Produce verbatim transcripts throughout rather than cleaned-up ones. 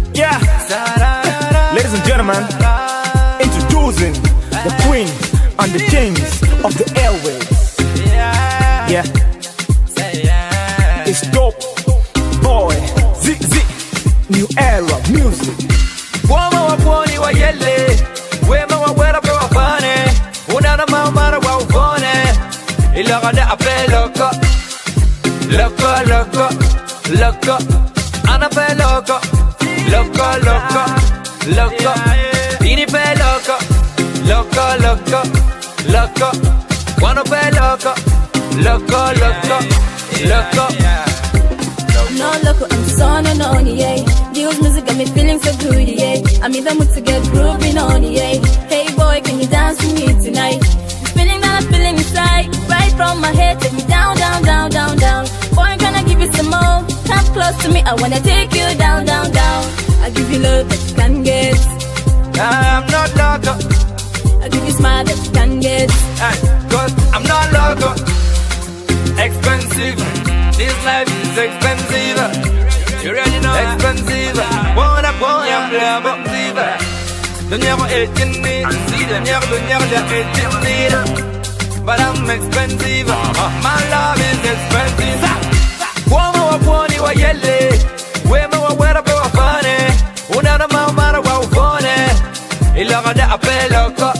Yeah, ladies and gentlemen, introducing the queen and the kings of the airwaves. Yeah, it's dope, boy, Z Z, new era music. Wama wa pwani wa yele, wema wa wera pe wa fane, unana maumara wa ufone, ila gada ape loko, loko loko, loko, ana pe loko, loko loko, loko, ini pe loko, loko loko, loko, wano pe loko, loko loko, loko. I'm not local, I'm just on and on, yeah. Deals music got me feeling so good, yeah. I'm in the mood to get grooving on, yeah. Hey boy, can you dance with me tonight? This feeling that I'm feeling inside, right from my head, take me down, down, down, down, down. Boy, can I give you some more? Come close to me, I wanna take you down, down, down. I give you love that you can get. I'm not loco. I give you smile that you can get. Hey, cause I'm not loco. Expensive. This life is expensive. You already know. Expensive. What up, what up, expensive. Don't you ever hate your need? See the never, don't you ever hate your need? But I'm expensive. My love is expensive. Wama wa pwani wa yele, wema wa wera pe wa fane, unana maumara wa ufone, ila gada ape loko,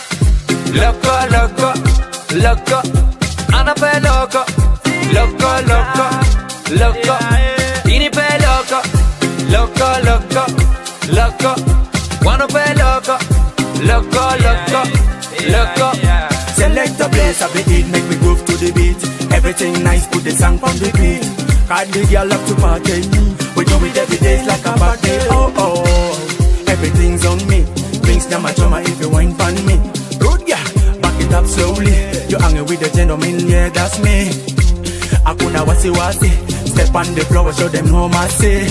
loko loko, loko, ana pe loko, loko loko, loko, ini pe loko, loko loko, loko, wano pe loko, loko loko, loko. Select the place of the beat, make me groove to the beat. Everything nice, put the song on the beat. Cause the girl love to party. We do it every day like a party. Oh oh, everything's on me. Drinks na machoma if you wine pan me. Rude girl, back it up slowly. You hanging with the gentleman, yeah, that's me. Akuna wasi wasi, step on the floor, show them no mercy.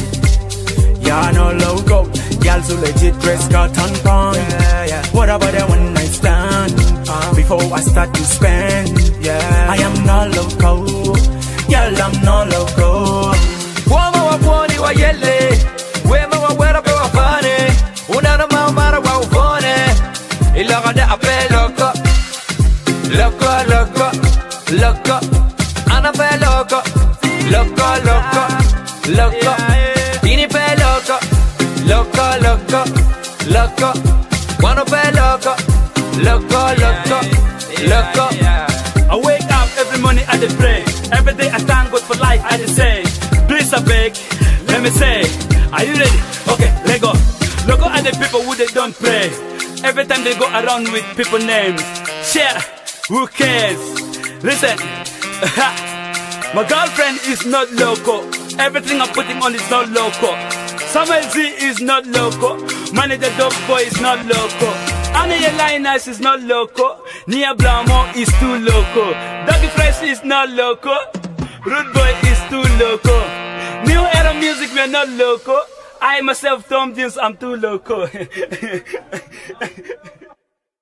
Yeah, no logo, girls who legit dress got on pan. Yeah, yeah. What about that one night stand? Uh, before I start to spend, yeah, I am not loco. Girl, I'm not loco. Wama wa pwani wa yele, wema wa wera pe wa fane, unana maumara wa ufone, ila gada ape loko, loko loko, loko, ana pe loko, loko loko, loko, ini pe loko, loko loko, loko, wano pe loko, loko loko, loko. I wake up every morning I dey pray. Every day I thank God for life I dey say. Please I beg, let me say. Are you ready? Okay, let go. Look at the people who they don't pray. Every time they go around with people names. Share, who cares? Listen, my girlfriend is not loco. Everything I'm putting on is not loco. Samuel Z is not loco. Manny the Dog Boy is not loco. Annie Linus is not loco. Nia Blamo is too loco. Dougie Fresh is not loco. Rude Boy is too loco. New era music, we are not loco. I myself, Tom Jones, I'm too loco.